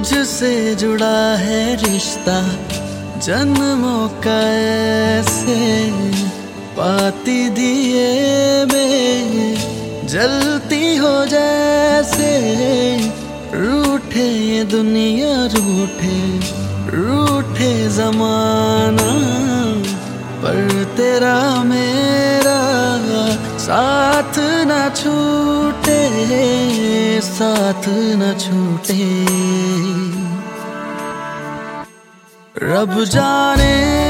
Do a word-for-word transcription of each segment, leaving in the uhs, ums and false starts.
तुझसे जुड़ा है रिश्ता जन्मों का ऐसे, पाती दिए में जलती हो जैसे। रूठे ये दुनिया रूठे रूठे जमाना, पर तेरा मेरा साथ न छूटे, साथ न छूटे। रब जाने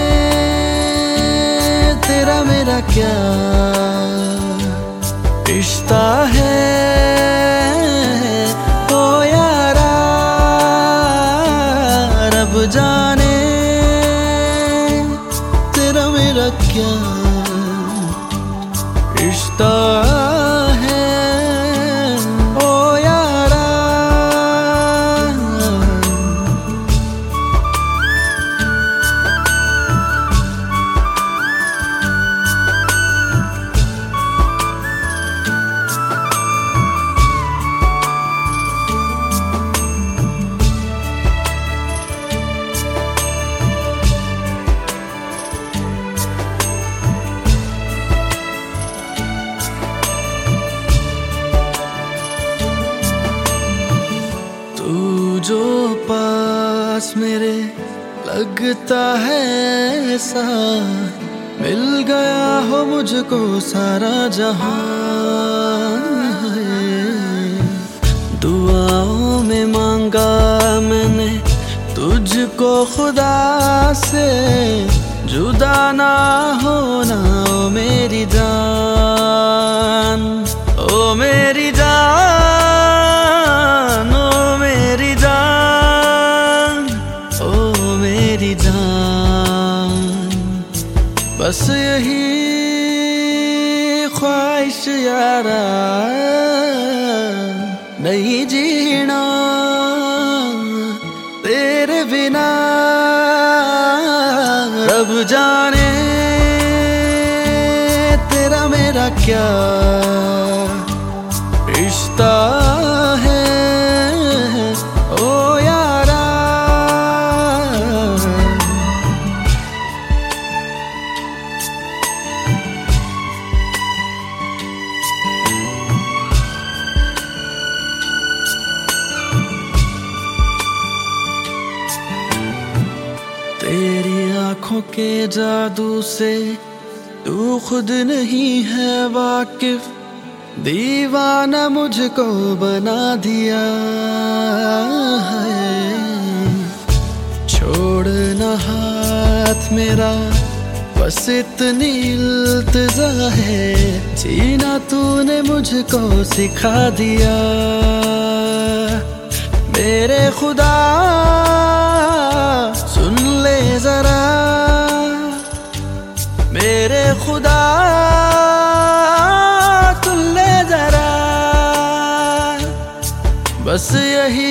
तेरा मेरा क्या रिश्ता है, ओ यारा। रब जाने तेरा मेरा क्या रिश्ता है, ओ यारा। जो पास मेरे लगता है ऐसा, मिल गया हो मुझको सारा जहां। दुआओं में मांगा मैंने तुझको खुदा से, जुदा ना होना ओ मेरी जान, ओ मेरी जान, ओ मेरी जान, ओ मेरी जान। बस यही ख्वाहिश यारा, नहीं जीना तेरे बिना। रब जाने तेरा मेरा क्या रिश्ता है, ओ यारा। तेरी आंखों के जादू से तू खुद नहीं है वाकिफ, दीवाना मुझको बना दिया है। छोड़ना हाथ मेरा, बस इतनी इल्तिजा है, जीना तूने मुझको सिखा दिया। मेरे खुदा सुन ले जरा, मेरे खुदा सुन ले जरा। बस यही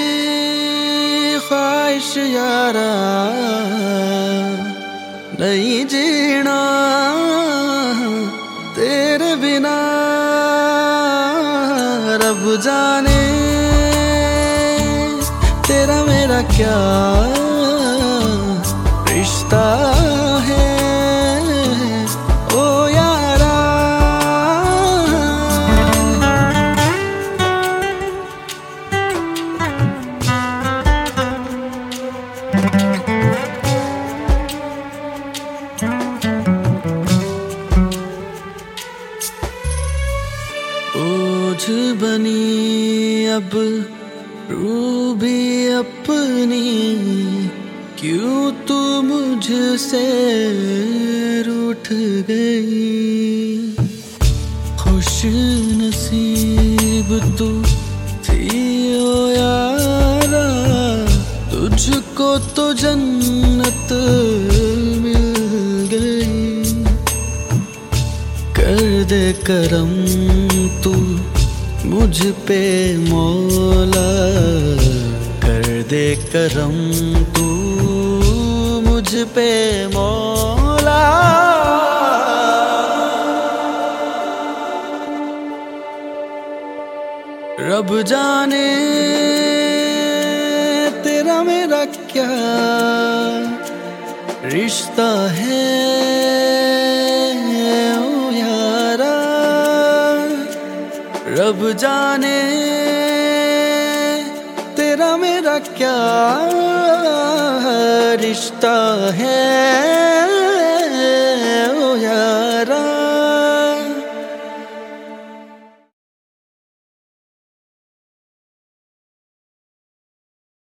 ख्वाहिश यारा, नहीं जीना तेरे बिना। रब जाने तेरा मेरा क्या रिश्ता है, ओ यारा। बोझ बनी अब रूह भी अपनी, क्यों तू मुझसे रूठ गई। खुश नसीब तू थी ओ यारा, तुझको तो जन्नत मिल गई। कर दे करम तू मुझ पे मौला, कर दे करम तू मुझ पे मौला। रब जाने मेरा क्या रिश्ता है ओ यारा, रब जाने तेरा मेरा क्या रिश्ता है।